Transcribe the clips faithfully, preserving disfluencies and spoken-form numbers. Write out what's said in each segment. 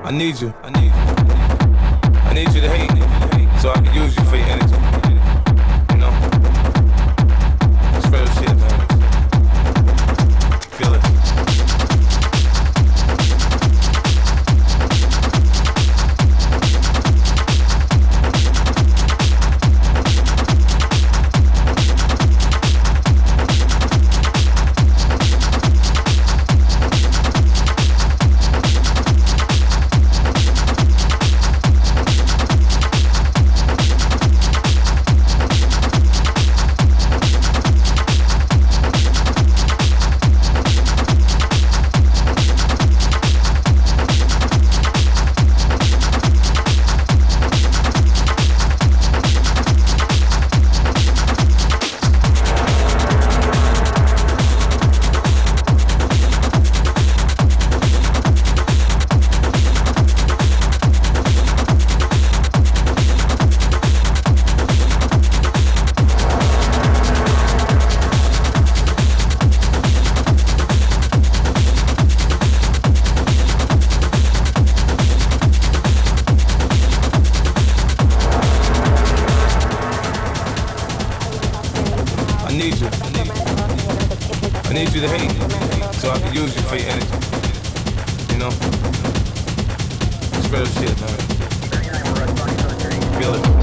I need you. I need you. I need you to hate, so I can use you for your energy. You know? It's real shit, man. Feel it. I need you. I need you to hate, so I can use you for your energy. You know? It's real shit, man. Feel it.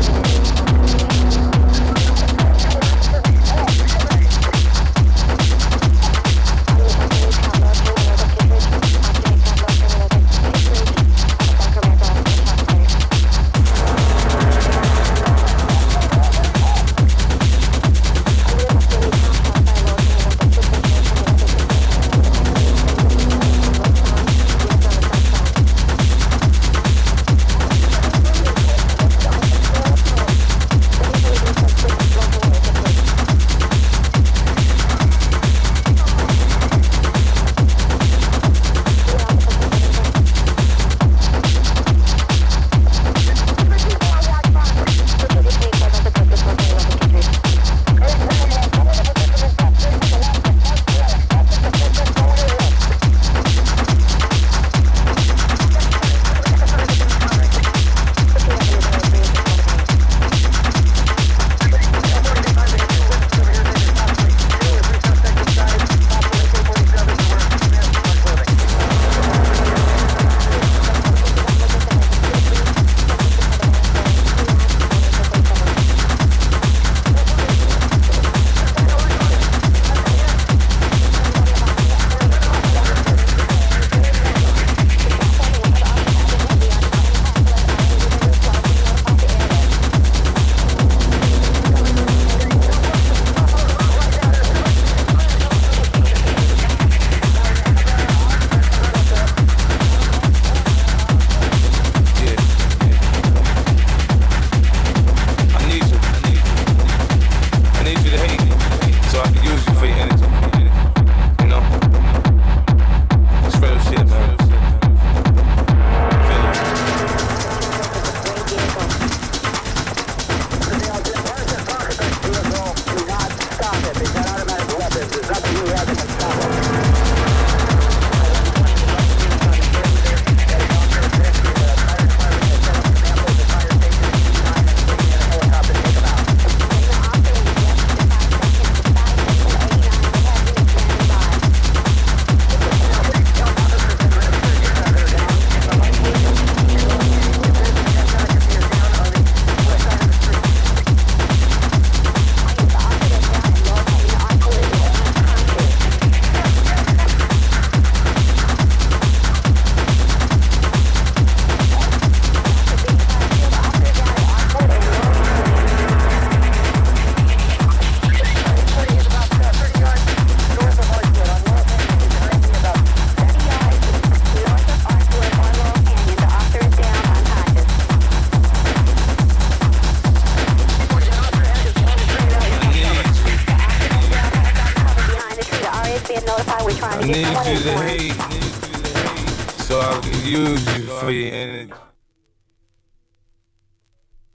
I need you to hate, so I can use you for your energy.